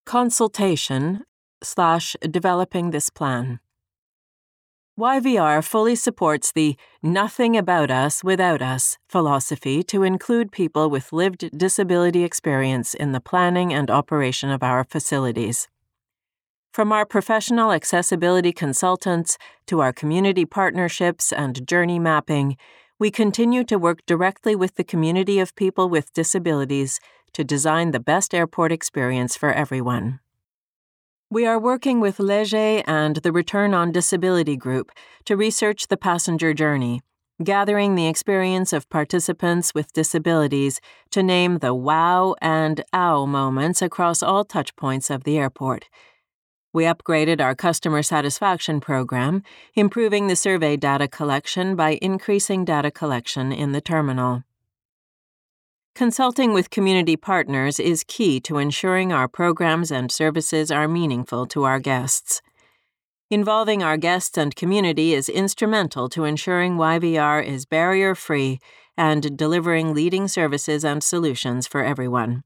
Consultation/developing this plan. YVR fully supports the nothing about us without us philosophy to include people with lived disability experience in the planning and operation of our facilities. From our professional accessibility consultants to our community partnerships and journey mapping, we continue to work directly with the community of people with disabilities to design the best airport experience for everyone. We are working with Léger and the Return on Disability Group to research the passenger journey, gathering the experience of participants with disabilities to name the wow and ow moments across all touchpoints of the airport. We upgraded our customer satisfaction program, improving the survey data collection by increasing data collection in the terminal. Consulting with community partners is key to ensuring our programs and services are meaningful to our guests. Involving our guests and community is instrumental to ensuring YVR is barrier-free and delivering leading services and solutions for everyone.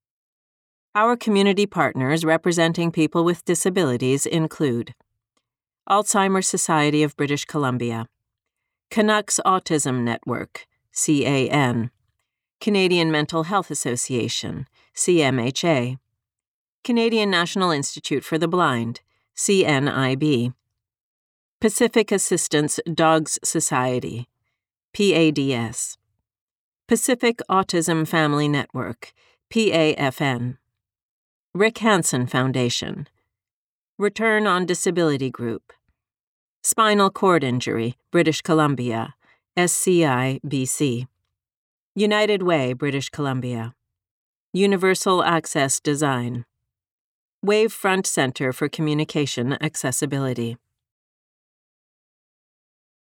Our community partners representing people with disabilities include Alzheimer's Society of British Columbia, Canucks Autism Network, CAN, Canadian Mental Health Association, CMHA, Canadian National Institute for the Blind, CNIB, Pacific Assistance Dogs Society, PADS, Pacific Autism Family Network, PAFN, Rick Hansen Foundation, Return on Disability Group, Spinal Cord Injury, British Columbia, SCI BC, United Way, British Columbia, Universal Access Design, Wavefront Center for Communication Accessibility.